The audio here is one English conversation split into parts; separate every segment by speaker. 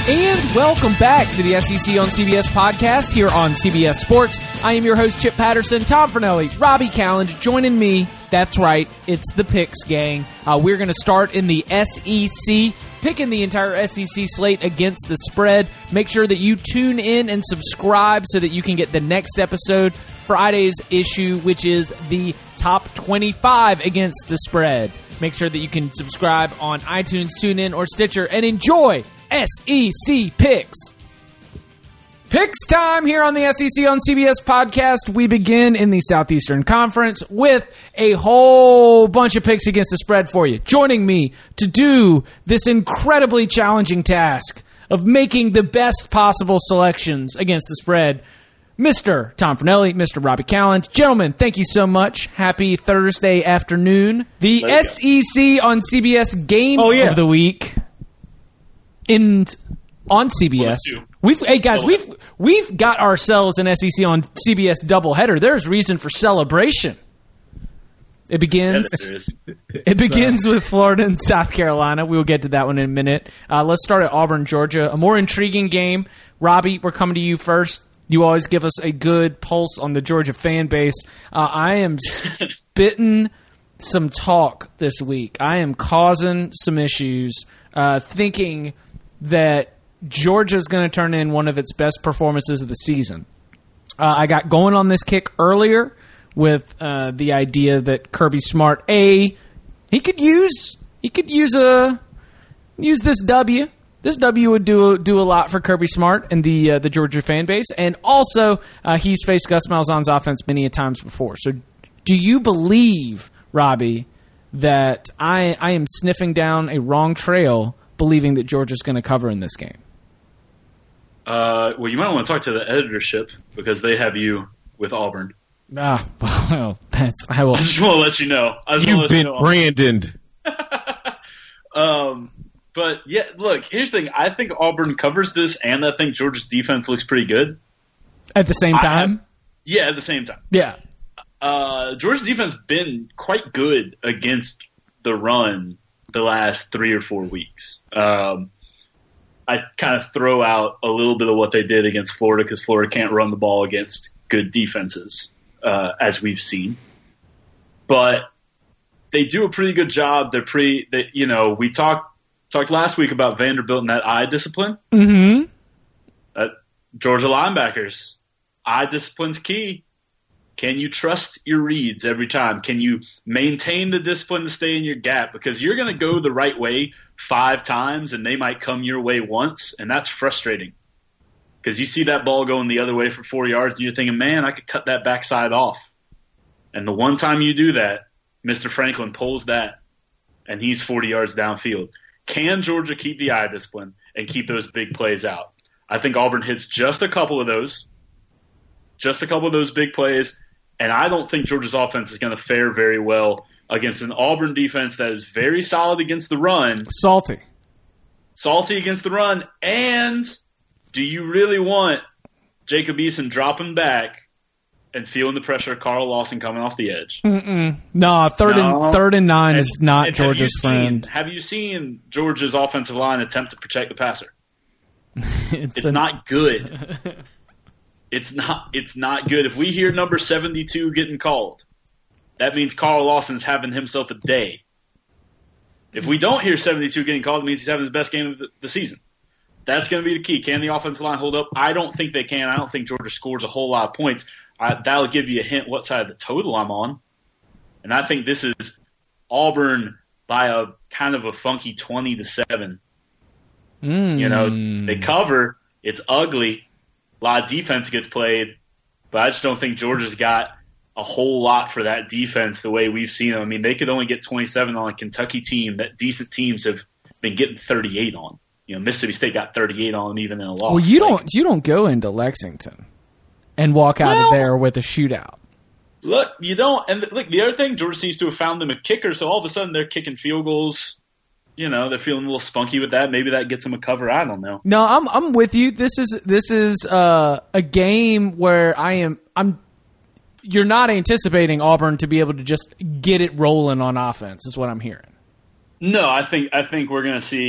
Speaker 1: And welcome back to the SEC on CBS podcast here on CBS Sports. I am your host, Chip Patterson, Tom Fernelli, Robbie Calland, joining me. That's right, it's the Picks gang. We're going to start in the SEC, picking the entire SEC slate against the spread. Make sure that you tune in and subscribe so that you can get the next episode, Friday's issue, which is the top 25 against the spread. Make sure that you can subscribe on iTunes, TuneIn, or Stitcher, and enjoy SEC Picks. Picks time here on the SEC on CBS podcast. We begin in the Southeastern Conference with a whole bunch of picks against the spread for you. Joining me to do this incredibly challenging task of making the best possible selections against the spread, Mr. Tom Fernelli, Mr. Robbie Calland. Gentlemen, thank you so much. Happy Thursday afternoon. The SEC on CBS game of the week. On CBS, we've got ourselves an SEC on CBS doubleheader. There's reason for celebration. It begins with Florida and South Carolina. We will get to that one in a minute. Let's start at Auburn, Georgia. A more intriguing game. Robbie, we're coming to you first. You always give us a good pulse on the Georgia fan base. I am spitting some talk this week. I am causing some issues, thinking that Georgia's going to turn in one of its best performances of the season. I got going on this kick earlier with the idea that Kirby Smart, he could use this W. This W would do a lot for Kirby Smart and the Georgia fan base, and also he's faced Gus Malzahn's offense many a times before. So, do you believe, Robbie, that I am sniffing down a wrong trail, believing that Georgia's going to cover in this game?
Speaker 2: Well, you might want to talk to the editorship because they have you with Auburn.
Speaker 1: Well, I just
Speaker 2: want to let you know.
Speaker 3: You've been branded.
Speaker 2: But yeah, look, here's the thing. I think Auburn covers this, and I think Georgia's defense looks pretty good.
Speaker 1: At the same time?
Speaker 2: At the same time.
Speaker 1: Yeah.
Speaker 2: Georgia's defense been quite good against the run the last 3 or 4 weeks. I kind of throw out a little bit of what they did against Florida because Florida can't run the ball against good defenses, as we've seen. But they do a pretty good job. We talked last week about Vanderbilt and that eye discipline.
Speaker 1: Mm-hmm.
Speaker 2: Georgia linebackers, eye discipline's key. Can you trust your reads every time? Can you maintain the discipline to stay in your gap? Because you're going to go the right way 5 times, and they might come your way once, and that's frustrating. Because you see that ball going the other way for 4 yards, and you're thinking, man, I could cut that backside off. And the one time you do that, Mr. Franklin pulls that, and he's 40 yards downfield. Can Georgia keep the eye discipline and keep those big plays out? I think Auburn hits just a couple of those big plays, and I don't think Georgia's offense is going to fare very well against an Auburn defense that is very solid against the run.
Speaker 1: Salty
Speaker 2: against the run. And do you really want Jacob Eason dropping back and feeling the pressure of Carl Lawson coming off the edge?
Speaker 1: No, third and 9 is not Georgia's friend.
Speaker 2: Have you seen Georgia's offensive line attempt to protect the passer? It's not good. It's not good. If we hear number 72 getting called, that means Carl Lawson's having himself a day. If we don't hear 72 getting called, it means he's having his best game of the season. That's going to be the key. Can the offensive line hold up? I don't think they can. I don't think Georgia scores a whole lot of points. That'll give you a hint what side of the total I'm on. And I think this is Auburn by a kind of a funky 20-7. They cover. It's ugly. A lot of defense gets played, but I just don't think Georgia's got a whole lot for that defense the way we've seen them. I mean, they could only get 27 on a Kentucky team that decent teams have been getting 38 on. Mississippi State got 38 on them even in a loss.
Speaker 1: Well, you don't go into Lexington and walk out of there with a shootout.
Speaker 2: Look, you don't. And look, the other thing, Georgia seems to have found them a kicker, so all of a sudden they're kicking field goals. They're feeling a little spunky with that. Maybe that gets them a cover. I don't know.
Speaker 1: No, I'm with you. This is a game where you're not anticipating Auburn to be able to just get it rolling on offense, is what I'm hearing.
Speaker 2: No, I think we're going to see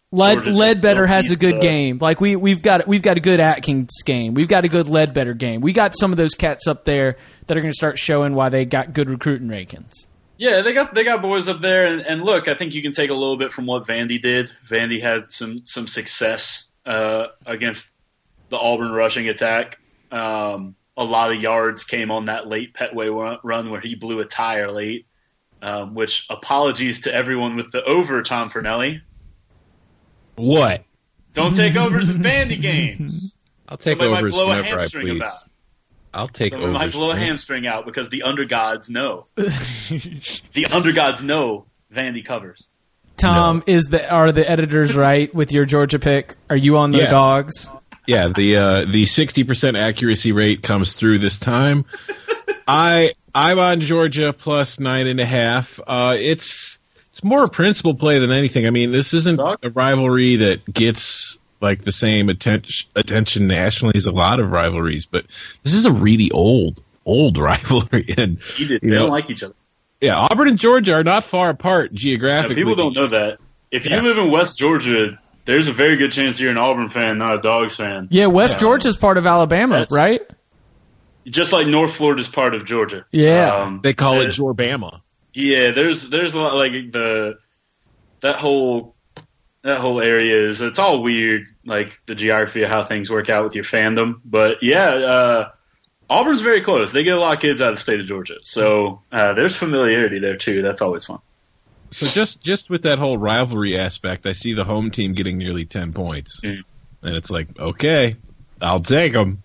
Speaker 1: Ledbetter has a good game. Like we've got a good Atkins game. We've got a good Ledbetter game. We got some of those cats up there that are going to start showing why they got good recruiting rankings.
Speaker 2: Yeah, they got boys up there, and look, I think you can take a little bit from what Vandy did. Vandy had some success against the Auburn rushing attack. A lot of yards came on that late Petway run where he blew a tire late. Which apologies to everyone with the over, Tom Fornelli.
Speaker 3: What?
Speaker 2: Don't take overs in Vandy games.
Speaker 3: I'll take
Speaker 2: Somebody
Speaker 3: overs
Speaker 2: might blow a
Speaker 3: whenever I
Speaker 2: hamstring
Speaker 3: please.
Speaker 2: about.
Speaker 3: I'll take
Speaker 2: Somebody
Speaker 3: overs.
Speaker 2: might blow a hamstring out because the undergods know. The undergods know Vandy covers.
Speaker 1: Tom, are the editors right with your Georgia pick? Are you on the
Speaker 3: Yes.
Speaker 1: dogs?
Speaker 3: Yeah, the 60% accuracy rate comes through this time. I'm on Georgia plus 9.5. It's more a principal play than anything. I mean, this isn't a rivalry that gets like the same attention nationally as a lot of rivalries, but this is a really old rivalry, and
Speaker 2: They don't like each other.
Speaker 3: Yeah, Auburn and Georgia are not far apart geographically.
Speaker 2: Yeah, people don't know that. If you live in West Georgia, there's a very good chance you're an Auburn fan, not a Dogs fan.
Speaker 1: Yeah, West Georgia's part of Alabama, right?
Speaker 2: Just like North Florida's part of Georgia.
Speaker 1: Yeah.
Speaker 3: They call it Jorbama.
Speaker 2: Yeah, there's a lot like that whole area it's all weird, like the geography of how things work out with your fandom. But yeah, Auburn's very close. They get a lot of kids out of the state of Georgia, so there's familiarity there too. That's always fun.
Speaker 3: So just with that whole rivalry aspect, I see the home team getting nearly 10 points, and it's like, okay, I'll take them.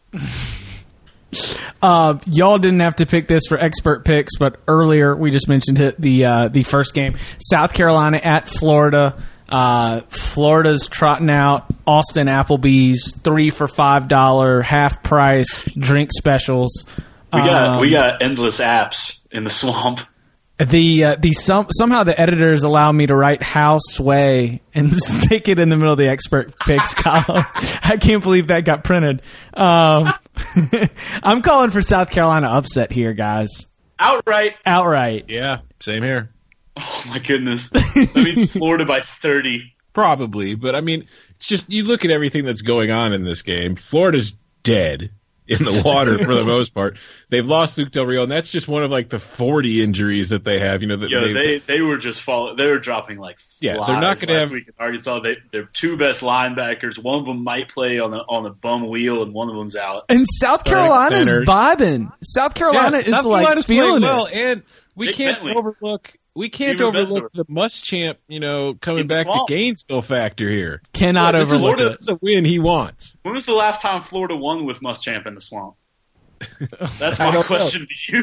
Speaker 1: Y'all didn't have to pick this for expert picks, but earlier we just mentioned it, the first game, South Carolina at Florida. Florida's trotting out Austin Applebee's 3 for $5 half price drink specials.
Speaker 2: We got endless apps in the swamp.
Speaker 1: Somehow the editors allow me to write house way and stick it in the middle of the expert picks column. I can't believe that got printed. I'm calling for South Carolina upset here, guys.
Speaker 2: Outright.
Speaker 3: Yeah, same here.
Speaker 2: Oh my goodness. That means Florida by 30.
Speaker 3: Probably, but I mean, it's just you look at everything that's going on in this game. Florida's dead in the water for the most part. They've lost Luke Del Rio, and that's just one of like the 40 injuries that they have. You know,
Speaker 2: they were just falling. They were dropping like flies.
Speaker 3: Yeah, they're not going to have.
Speaker 2: Week in Arkansas, their two best linebackers. One of them might play on the bum wheel, and one of them's out.
Speaker 1: And South Carolina's vibing. South Carolina is
Speaker 3: South
Speaker 1: like
Speaker 3: Carolina's
Speaker 1: feeling
Speaker 3: well,
Speaker 1: it.
Speaker 3: And we
Speaker 2: Jake
Speaker 3: can't
Speaker 2: Bentley.
Speaker 3: overlook. We can't overlook the Muschamp, coming back to Gainesville factor here.
Speaker 1: Cannot overlook it.
Speaker 3: This is a win he wants.
Speaker 2: When was the last time Florida won with Muschamp in the swamp? That's my question to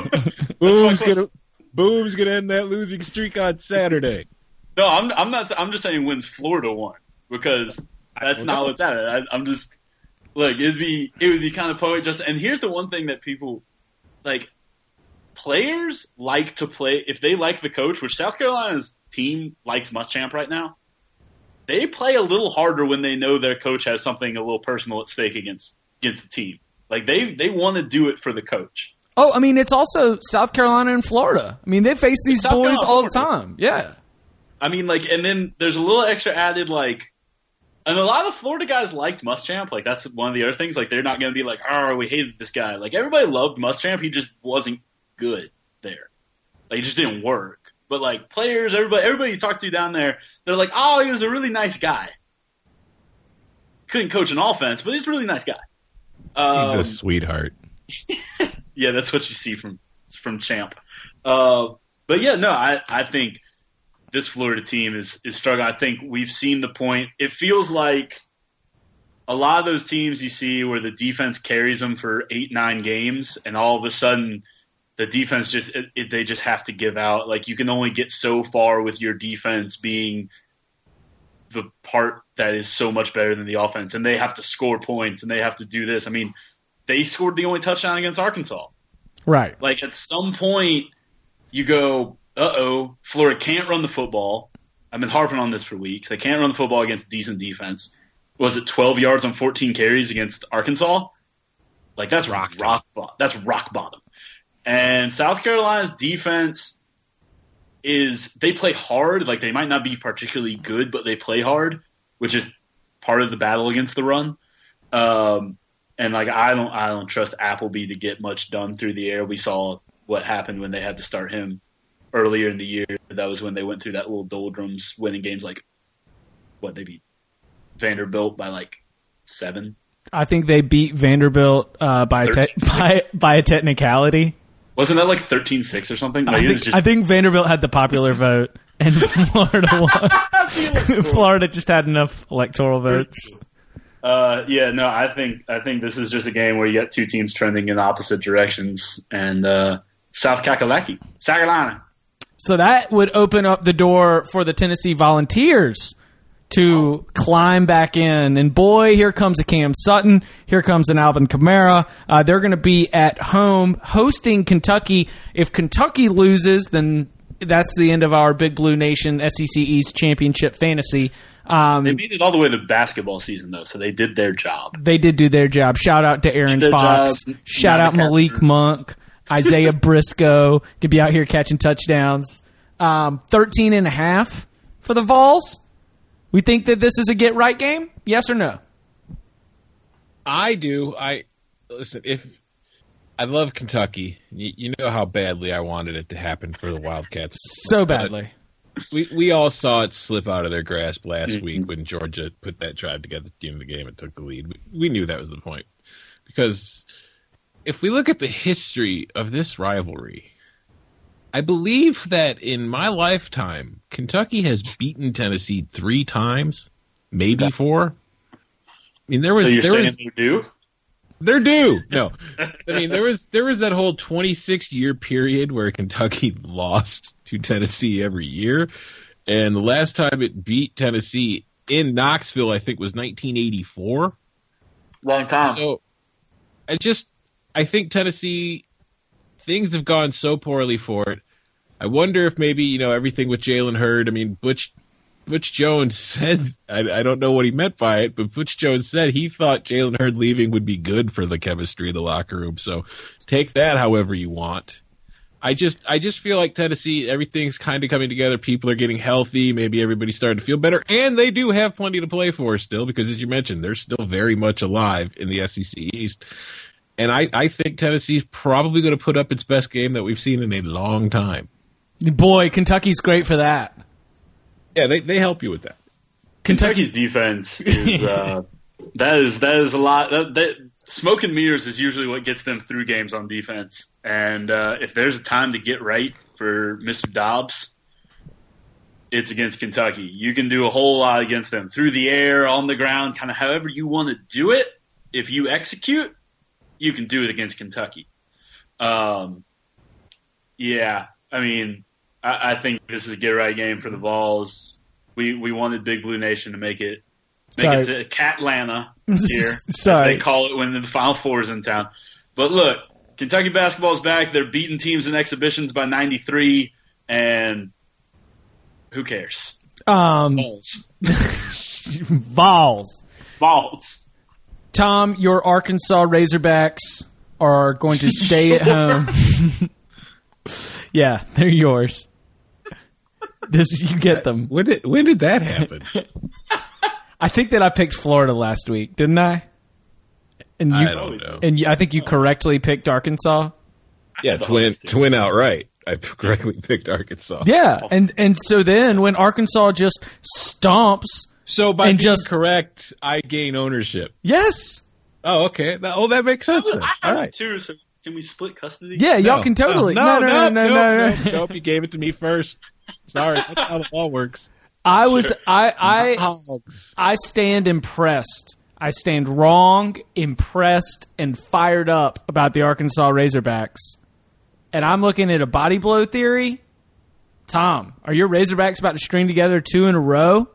Speaker 2: you.
Speaker 3: Boom's gonna end that losing streak on Saturday.
Speaker 2: No, I'm not. I'm just saying when Florida won because that's not what's at it. I'm just look. It would be kind of poetic. And here's the one thing that people like. Players like to play if they like the coach, which South Carolina's team likes Muschamp right now. They play a little harder when they know their coach has something a little personal at stake against the team. Like they want to do it for the coach.
Speaker 1: Oh, I mean, it's also South Carolina and Florida. I mean, they face these boys all the time. Yeah.
Speaker 2: I mean, and then there's a little extra added, and a lot of Florida guys liked Muschamp. Like, that's one of the other things. Like, they're not going to be like, oh, we hated this guy. Like, everybody loved Muschamp. He just wasn't good there. Like, it just didn't work. But, like, players, everybody you talk to down there, they're like, oh, he was a really nice guy. Couldn't coach an offense, but he's a really nice guy.
Speaker 3: He's a sweetheart.
Speaker 2: Yeah, that's what you see from Champ. But yeah, no, I think this Florida team is struggling. I think we've seen the point. It feels like a lot of those teams you see where the defense carries them for 8-9 games, and all of a sudden the defense they just have to give out. Like, you can only get so far with your defense being the part that is so much better than the offense, and they have to score points and they have to do this. I mean, they scored the only touchdown against Arkansas.
Speaker 1: Right.
Speaker 2: Like, at some point you go, uh-oh, Florida can't run the football. I've been harping on this for weeks. They can't run the football against decent defense. Was it 12 yards on 14 carries against Arkansas? Like, that's rock bottom. And South Carolina's defense they play hard. Like, they might not be particularly good, but they play hard. which is part of the battle against the run. And like I don't trust Appleby to get much done through the air. We saw what happened when they had to start him earlier in the year. That was when they went through that little doldrums, winning games like they beat Vanderbilt by like 7.
Speaker 1: I think they beat Vanderbilt by a technicality.
Speaker 2: Wasn't that like 13-6 or something? No,
Speaker 1: I think Vanderbilt had the popular vote, and Florida won. Florida just had enough electoral votes.
Speaker 2: I think this is just a game where you got two teams trending in opposite directions, and South Kakalaki, Sagalana.
Speaker 1: So that would open up the door for the Tennessee Volunteers to climb back in. And boy, here comes a Cam Sutton. Here comes an Alvin Kamara. They're going to be at home hosting Kentucky. If Kentucky loses, then that's the end of our Big Blue Nation SEC East Championship fantasy.
Speaker 2: They made it all the way to basketball season, though, so they did their job.
Speaker 1: They did do their job. Shout out to Aaron Fox. Shout out Malik Monk. Isaiah Briscoe could be out here catching touchdowns. 13.5 for the Vols. We think that this is a get-right game? Yes or no?
Speaker 3: I do. Listen, I love Kentucky. You know how badly I wanted it to happen for the Wildcats.
Speaker 1: So badly.
Speaker 3: We all saw it slip out of their grasp last week when Georgia put that drive together at the end of the game and took the lead. We knew that was the point. Because if we look at the history of this rivalry, I believe that in my lifetime, Kentucky has beaten Tennessee 3 times, maybe 4. I mean, there was.
Speaker 2: So you're saying they're due?
Speaker 3: They're due. No, I mean there was that whole 26-year period where Kentucky lost to Tennessee every year, and the last time it beat Tennessee in Knoxville, I think, was 1984.
Speaker 2: Long time.
Speaker 3: So, I think Tennessee, things have gone so poorly for it. I wonder if maybe, everything with Jalen Hurd. I mean, Butch Jones said, I don't know what he meant by it, but Butch Jones said he thought Jalen Hurd leaving would be good for the chemistry of the locker room. So take that however you want. I just feel like Tennessee, everything's kind of coming together. People are getting healthy. Maybe everybody's starting to feel better. And they do have plenty to play for still because, as you mentioned, they're still very much alive in the SEC East. And I think Tennessee's probably going to put up its best game that we've seen in a long time.
Speaker 1: Boy, Kentucky's great for that.
Speaker 3: Yeah, they help you with that.
Speaker 2: Kentucky's defense is that is a lot. Smoke and mirrors is usually what gets them through games on defense. And if there's a time to get right for Mr. Dobbs, it's against Kentucky. You can do a whole lot against them through the air, on the ground, kind of however you want to do it. If you execute, you can do it against Kentucky. I mean, I think this is a get-right game for the Vols. We wanted Big Blue Nation to make it to Catlanta here, as they call it when the Final Four is in town. But look, Kentucky basketball's back. They're beating teams in exhibitions by 93, and who cares?
Speaker 1: Vols. Tom, your Arkansas Razorbacks are going to stay at home. Yeah, they're yours. You get them.
Speaker 3: When did that happen?
Speaker 1: I think that I picked Florida last week, didn't I? And
Speaker 3: I don't know.
Speaker 1: And I think you correctly picked Arkansas.
Speaker 3: Yeah, twin outright. I correctly picked Arkansas.
Speaker 1: Yeah, and so then when Arkansas just stomps,
Speaker 3: so by being correct, I gain ownership.
Speaker 1: Yes.
Speaker 3: Oh, okay. That makes sense. Then.
Speaker 2: I have it too. So can we split custody?
Speaker 1: Yeah, y'all can totally. No.
Speaker 3: Nope, you gave it to me first. Sorry, that's how the ball works.
Speaker 1: I stand impressed. I stand wrong, impressed, and fired up about the Arkansas Razorbacks. And I'm looking at a body blow theory. Tom, are your Razorbacks about to string together 2 in a row?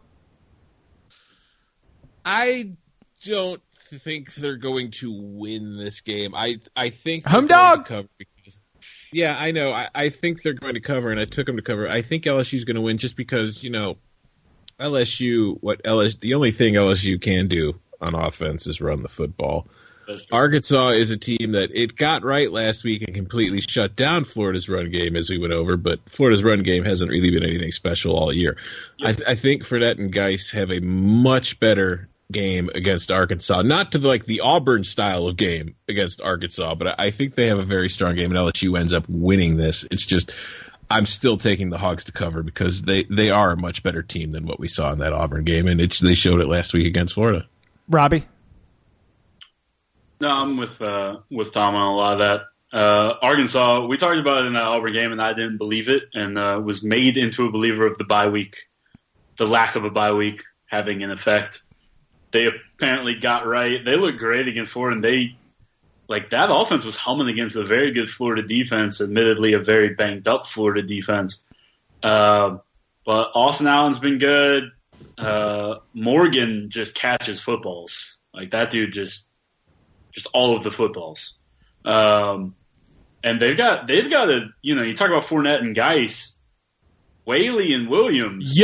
Speaker 3: I don't think they're going to win this game. I think
Speaker 1: home dog.
Speaker 3: Yeah, I know. I think they're going to cover, and I took them to cover. I think LSU's going to win just because, LSU. The only thing LSU can do on offense is run the football. Arkansas is a team that it got right last week and completely shut down Florida's run game as we went over, but Florida's run game hasn't really been anything special all year. Yep. I think Fournette and Geis have a much better game against Arkansas, not to the Auburn style of game against Arkansas, but I think they have a very strong game, and LSU ends up winning this. It's just I'm still taking the Hogs to cover because they are a much better team than what we saw in that Auburn game, and they showed it last week against Florida.
Speaker 1: Robbie?
Speaker 2: No, I'm with Tom on a lot of that. Arkansas, we talked about it in that Auburn game, and I didn't believe it, and was made into a believer of the bye week, the lack of a bye week having an effect. They apparently got right. They looked great against Florida, and that offense was humming against a very good Florida defense, admittedly a very banged-up Florida defense. But Austin Allen's been good. Morgan just catches footballs. That dude just all of the footballs. And they've got a, you talk about Fournette and Geis, Whaley and Williams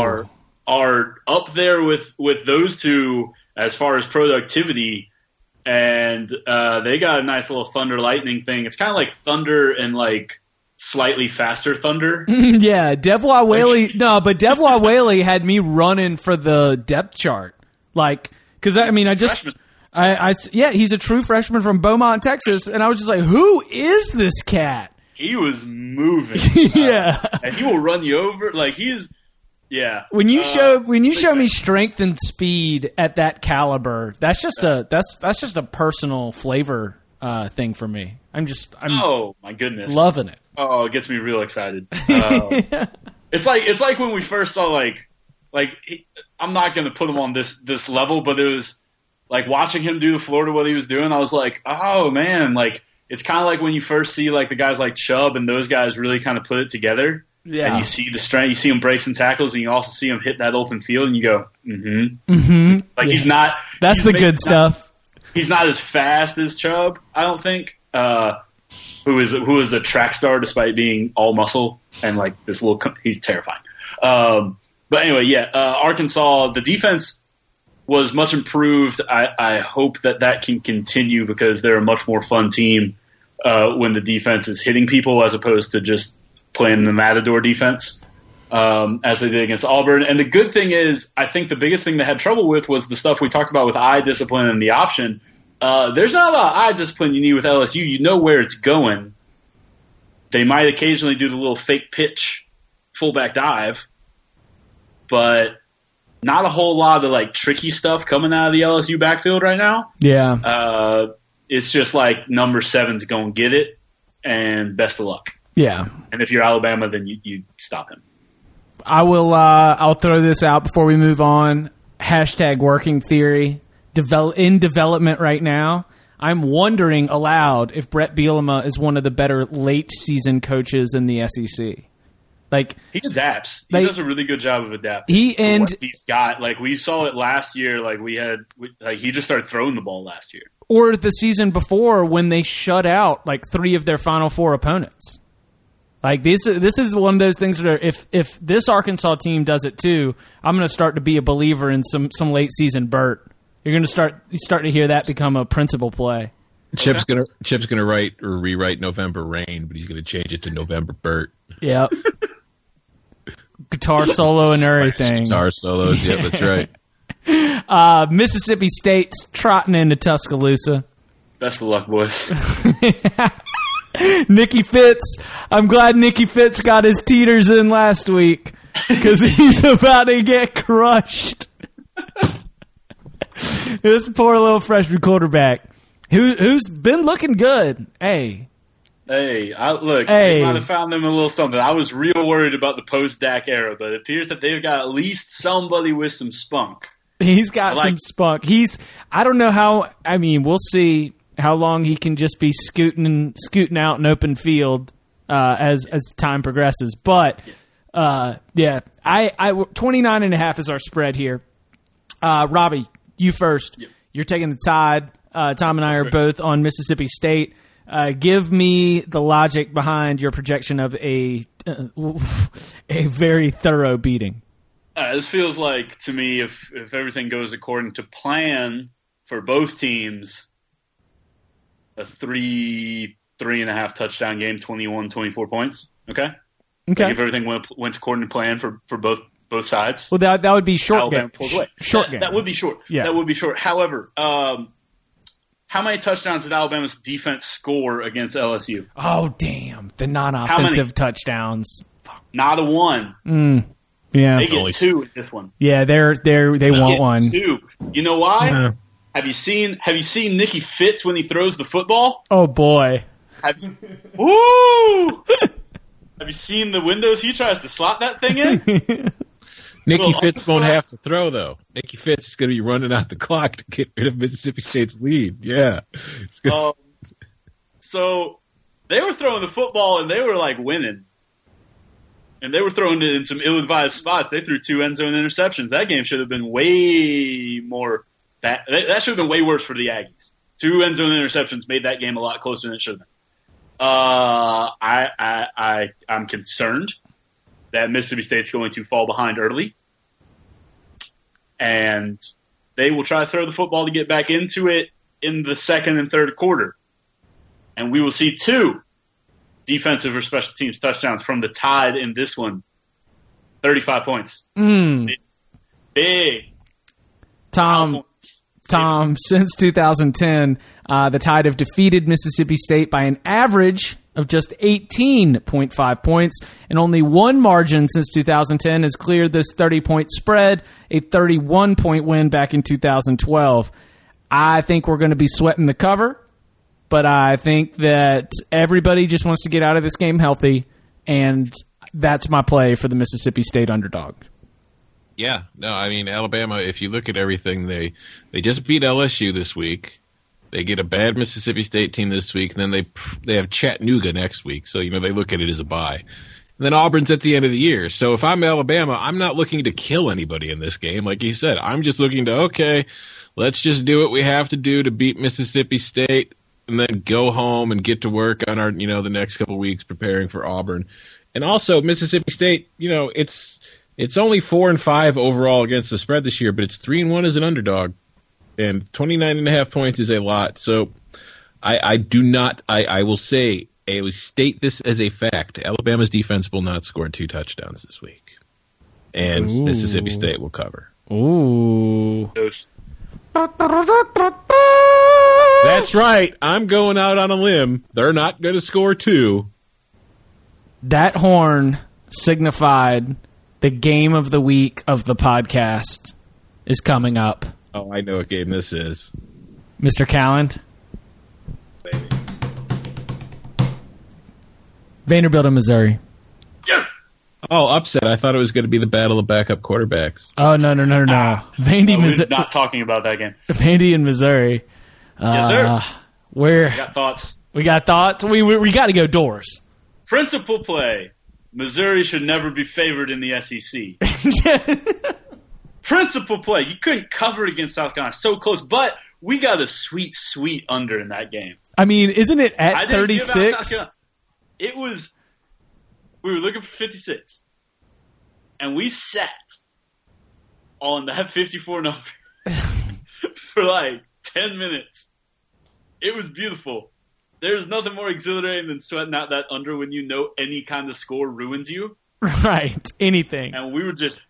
Speaker 2: are up there with those two as far as productivity. And they got a nice little thunder lightning thing. It's kind of like thunder and slightly faster thunder.
Speaker 1: Yeah, Devwah Whaley. No, but Devwah Whaley had me running for the depth chart. Because he's a true freshman from Beaumont, Texas, and I was just like, who is this cat?
Speaker 2: He was moving.
Speaker 1: Yeah,
Speaker 2: and he will run you over. Yeah.
Speaker 1: When you show me strength and speed at that caliber, that's just a personal flavor thing for me. I'm
Speaker 2: oh my goodness,
Speaker 1: loving it.
Speaker 2: Oh, it gets me real excited. It's like when we first saw I'm not going to put him on this level, but it was watching him do Florida what he was doing. I was like, oh man, it's kind of like when you first see the guys like Chubb and those guys really kind of put it together. Yeah. And you see the strength, you see him break some tackles, and you also see him hit that open field, and you go, he's not.
Speaker 1: That's the good stuff.
Speaker 2: He's not as fast as Chubb, I don't think. Who is the track star despite being all muscle and this little. He's terrifying. But anyway, Arkansas, the defense was much improved. I hope that can continue because they're a much more fun team when the defense is hitting people as opposed to just playing the Matador defense as they did against Auburn. And the good thing is, I think the biggest thing they had trouble with was the stuff we talked about with eye discipline and the option. There's not a lot of eye discipline you need with LSU. You know where it's going. They might occasionally do the little fake pitch fullback dive, but not a whole lot of tricky stuff coming out of the LSU backfield right now.
Speaker 1: Yeah.
Speaker 2: It's just number 7's going to get it, and best of luck.
Speaker 1: Yeah.
Speaker 2: And if you're Alabama, then you stop him.
Speaker 1: I will. I'll throw this out before we move on. #working theory. In development right now. I'm wondering aloud if Brett Bielema is one of the better late season coaches in the SEC.
Speaker 2: He adapts. He does a really good job of adapting. What he's got. We saw it last year. He just started throwing the ball last year.
Speaker 1: Or the season before when they shut out 3 of their Final Four opponents. This is one of those things where if this Arkansas team does it too, I'm going to start to be a believer in some late season Burt. You're going to start to hear that become a principal play.
Speaker 3: Chip's gonna write or rewrite November Rain, but he's going to change it to November Burt.
Speaker 1: Yep. Guitar solo and everything.
Speaker 3: Guitar solos, yeah, that's right.
Speaker 1: Mississippi State's trotting into Tuscaloosa.
Speaker 2: Best of luck, boys.
Speaker 1: Nicky Fitz. I'm glad Nicky Fitz got his teeters in last week because he's about to get crushed. This poor little freshman quarterback who's been looking good. Hey,
Speaker 2: they might have found them a little something. I was real worried about the post-Dak era, but it appears that they've got at least somebody with some spunk.
Speaker 1: He's got some spunk. I don't know how. I mean, we'll see how long he can just be scooting out in open field as time progresses. But I 29.5 is our spread here. Robbie, you first. Yep. You're taking the Tide. Tom and I are both on Mississippi State. Give me the logic behind your projection of a very thorough beating.
Speaker 2: This feels like, to me, if everything goes according to plan for both teams, a 3.5 touchdown game, 21-24 points. Okay.
Speaker 1: Okay.
Speaker 2: Like if everything went according to plan for both sides.
Speaker 1: Well, that would be short
Speaker 2: Alabama
Speaker 1: game.
Speaker 2: pulls away.
Speaker 1: Short game.
Speaker 2: That would be short.
Speaker 1: Yeah.
Speaker 2: That would be short. However, how many touchdowns did Alabama's defense score against LSU?
Speaker 1: Oh, damn. The non-offensive touchdowns.
Speaker 2: Not a one.
Speaker 1: Yeah.
Speaker 2: They get 2 in this one.
Speaker 1: Yeah, they want one.
Speaker 2: 2. You know why? Have you seen Nikki Fitz when he throws the football?
Speaker 1: Oh, boy.
Speaker 2: Woo! Have you seen the windows he tries to slot that thing in?
Speaker 3: Nicky Fitz won't have to throw, though. Nicky Fitz is going to be running out the clock to get rid of Mississippi State's lead. Yeah.
Speaker 2: So they were throwing the football, and they were, like, winning. And they were throwing it in some ill-advised spots. They threw 2 end-zone interceptions. That game should have been way more – that should have been way worse for the Aggies. 2 end-zone interceptions made that game a lot closer than it should have been. I'm concerned that Mississippi State's going to fall behind early, and they will try to throw the football to get back into it in the second and third quarter. And we will see 2 defensive or special teams touchdowns from the Tide in this one. 35 points. Big.
Speaker 1: Tom, since 2010, the Tide have defeated Mississippi State by an average of just 18.5 points, and only one margin since 2010 has cleared this 30-point spread, a 31-point win back in 2012. I think we're going to be sweating the cover, but I think that everybody just wants to get out of this game healthy, and that's my play for the Mississippi State underdog.
Speaker 3: Yeah, no, I mean, Alabama, if you look at everything, they just beat LSU this week. They get a bad Mississippi State team this week, and then they have Chattanooga next week. So, they look at it as a bye. And then Auburn's at the end of the year. So if I'm Alabama, I'm not looking to kill anybody in this game. Like you said, I'm just looking to, okay, let's just do what we have to do to beat Mississippi State and then go home and get to work on our, the next couple of weeks preparing for Auburn. And also, Mississippi State, it's only 4-5 overall against the spread this year, but it's 3-1 as an underdog. And 29.5 points is a lot. So I will state this as a fact. Alabama's defense will not score 2 touchdowns this week. And Mississippi State will cover.
Speaker 1: Ooh.
Speaker 3: That's right. I'm going out on a limb. They're not going to score 2.
Speaker 1: That horn signified the game of the week of the podcast is coming up.
Speaker 3: Oh, I know what game this is.
Speaker 1: Mr. Calland. Vanderbilt and Missouri.
Speaker 2: Yes!
Speaker 3: Oh, upset. I thought it was going to be the battle of backup quarterbacks.
Speaker 1: Oh, no.
Speaker 2: We're not talking about that game.
Speaker 1: Vandy and Missouri.
Speaker 2: Yes, sir.
Speaker 1: We
Speaker 2: got thoughts.
Speaker 1: We got thoughts? We got to go doors.
Speaker 2: Principal play. Missouri should never be favored in the SEC. Principal play. You couldn't cover it against South Carolina. So close. But we got a sweet, sweet under in that game.
Speaker 1: I mean, isn't it at 36?
Speaker 2: It was – we were looking for 56. And we sat on that 54 number for like 10 minutes. It was beautiful. There's nothing more exhilarating than sweating out that under when you know any kind of score ruins you.
Speaker 1: Right. Anything.
Speaker 2: And we were just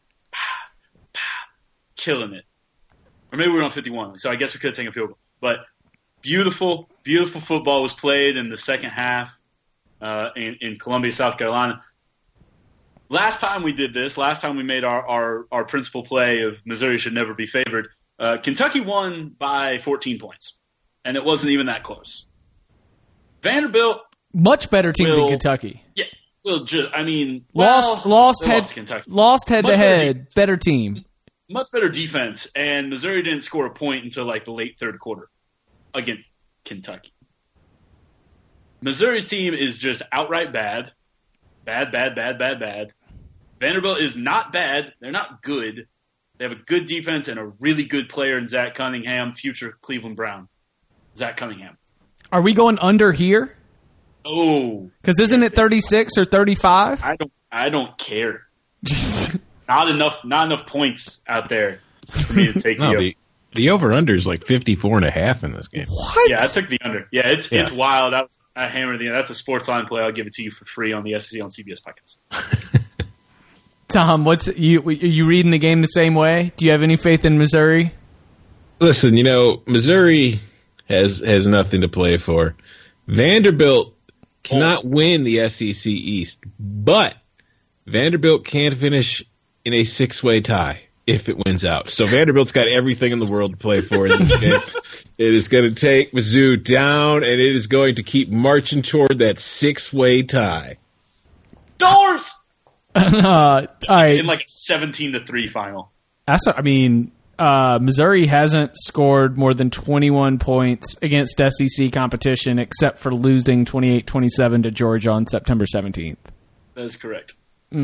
Speaker 2: killing it. Or maybe we were on 51, so I guess we could have taken a field goal. But beautiful, beautiful football was played in the second half in Columbia, South Carolina. Last time we did this, last time we made our principal play of Missouri should never be favored, Kentucky won by 14 points. And it wasn't even that close. Vanderbilt.
Speaker 1: Much better team than Kentucky.
Speaker 2: Yeah. Well,
Speaker 1: lost head to head.
Speaker 2: Better
Speaker 1: better team.
Speaker 2: Much better defense. And Missouri didn't score a point until like the late third quarter against Kentucky. Missouri's team is just outright bad. Bad. Vanderbilt is not bad. They're not good. They have a good defense and a really good player in Zach Cunningham, future Cleveland Brown. Zach Cunningham.
Speaker 1: Are we going under here?
Speaker 2: Oh.
Speaker 1: Because isn't it 36 or 35?
Speaker 2: I don't care. Just not enough points out there for me to take you.
Speaker 3: The over-under is like 54.5 in this game.
Speaker 1: What?
Speaker 2: Yeah, I took the under. Yeah, it's wild. I hammered the under. That's a sports line play. I'll give it to you for free on the SEC on CBS podcast.
Speaker 1: Tom, are you reading the game the same way? Do you have any faith in Missouri?
Speaker 3: Listen, Missouri has nothing to play for. Vanderbilt cannot win the SEC East, but Vanderbilt can finish in a 6-way tie if it wins out. So Vanderbilt's got everything in the world to play for in this game. It is going to take Mizzou down, and it is going to keep marching toward that 6-way tie.
Speaker 2: Doors!
Speaker 1: All right.
Speaker 2: In like a 17-3 final.
Speaker 1: Missouri hasn't scored more than 21 points against SEC competition except for losing 28-27 to Georgia on September 17th.
Speaker 2: That is correct.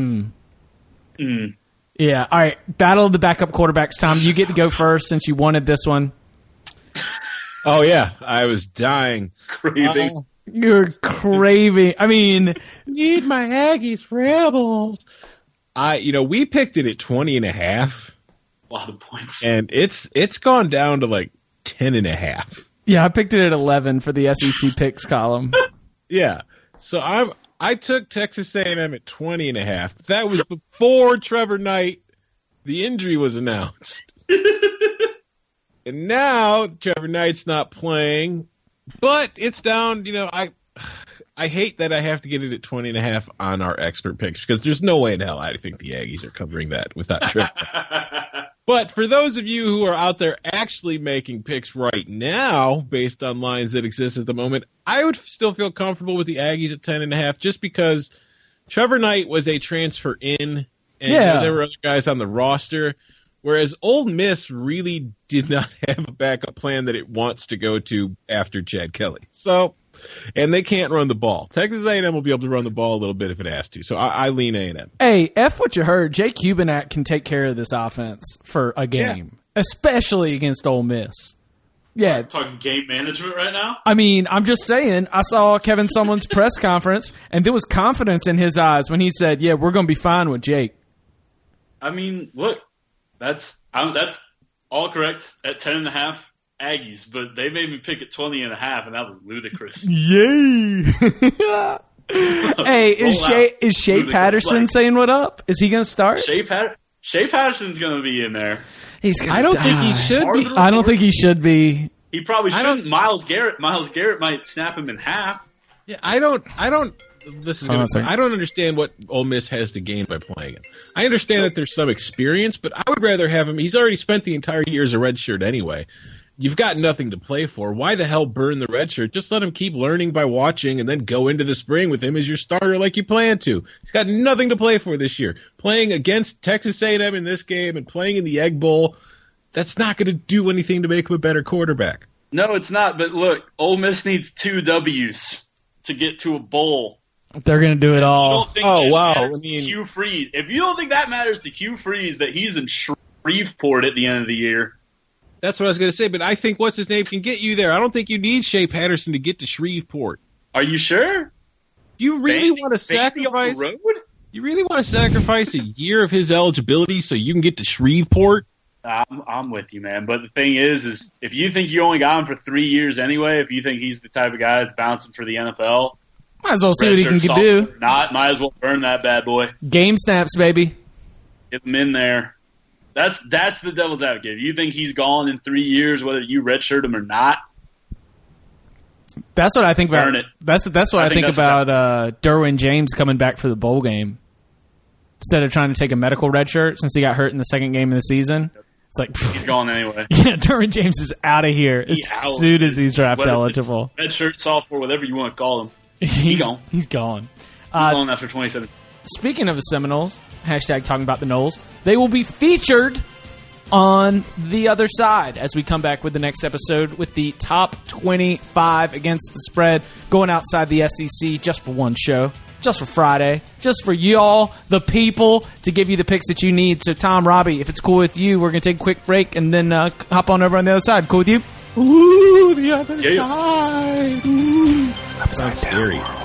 Speaker 1: Yeah, all right. Battle of the backup quarterbacks. Tom, you get to go first since you wanted this one.
Speaker 3: Oh, yeah. I was dying.
Speaker 2: Craving.
Speaker 1: You're craving.
Speaker 3: Need my Aggies Rebels. We picked it at 20.5.
Speaker 2: A lot of points.
Speaker 3: And it's gone down to like 10.5.
Speaker 1: Yeah, I picked it at 11 for the SEC picks column.
Speaker 3: Yeah. So I took Texas A&M at 20.5. That was before Trevor Knight, the injury was announced. And now Trevor Knight's not playing, but it's down. I hate that I have to get it at 20.5 on our expert picks because there's no way in hell I think the Aggies are covering that without Trevor. But for those of you who are out there actually making picks right now based on lines that exist at the moment, I would still feel comfortable with the Aggies at 10.5 just because Trevor Knight was a transfer in, and there were other guys on the roster, whereas Ole Miss really did not have a backup plan that it wants to go to after Chad Kelly. So, and they can't run the ball. Texas A&M will be able to run the ball a little bit if it has to. So I lean A&M.
Speaker 1: Hey, F what you heard. Jake Hubenak can take care of this offense for a game, especially against Ole Miss. Yeah.
Speaker 2: Talking game management right now?
Speaker 1: I'm just saying, I saw Kevin Sumlin's press conference, and there was confidence in his eyes when he said, yeah, we're going to be fine with Jake.
Speaker 2: Look, that's all correct at 10.5 Aggies, but they made me pick at 20.5, and that was ludicrous.
Speaker 1: Yay! Hey, is Shea Patterson saying what up? Is he going to start?
Speaker 2: Shea Patterson's going to be in there.
Speaker 3: I don't think he should be.
Speaker 1: I don't think he should be.
Speaker 2: He probably shouldn't. Myles Garrett might snap him in half.
Speaker 3: Yeah, I don't understand what Ole Miss has to gain by playing him. I understand that there's some experience, but I would rather have him. He's already spent the entire year as a redshirt anyway. You've got nothing to play for. Why the hell burn the red shirt? Just let him keep learning by watching and then go into the spring with him as your starter like you plan to. He's got nothing to play for this year. Playing against Texas A&M in this game and playing in the Egg Bowl, that's not going to do anything to make him a better quarterback.
Speaker 2: No, it's not. But look, Ole Miss needs 2 W's to get to a bowl.
Speaker 1: They're going to do it all.
Speaker 2: Hugh Freeze. If you don't think that matters to Hugh Freeze that he's in Shreveport at the end of the year.
Speaker 3: That's what I was going to say, but I think what's-his-name can get you there. I don't think you need Shea Patterson to get to Shreveport.
Speaker 2: Are you sure?
Speaker 3: You really want to sacrifice? You really want to sacrifice a year of his eligibility so you can get to Shreveport?
Speaker 2: I'm with you, man. But the thing is if you think you only got him for 3 years anyway, if you think he's the type of guy that's bouncing for the NFL,
Speaker 1: might as well see what he can do.
Speaker 2: Might as well burn that bad boy.
Speaker 1: Game snaps, baby.
Speaker 2: Get him in there. That's the devil's advocate. If you think he's gone in 3 years, whether you redshirt him or not,
Speaker 1: that's what I think about.
Speaker 2: It.
Speaker 1: That's what I think about Derwin James coming back for the bowl game instead of trying to take a medical redshirt since he got hurt in the second game of the season. It's like
Speaker 2: he's gone anyway.
Speaker 1: Yeah, Derwin James is out of here as soon as he's draft eligible.
Speaker 2: Redshirt, sophomore, whatever you want to call him.
Speaker 1: He's gone. He's gone.
Speaker 2: He's gone after 27.
Speaker 1: Speaking of the Seminoles, #talking about the Noles, they will be featured on the other side as we come back with the next episode with the top 25 against the spread going outside the SEC just for one show, just for Friday, just for y'all, the people, to give you the picks that you need. So, Tom, Robbie, if it's cool with you, we're going to take a quick break and then hop on over on the other side. Cool with you?
Speaker 3: Ooh, the other side. Ooh. That sounds scary.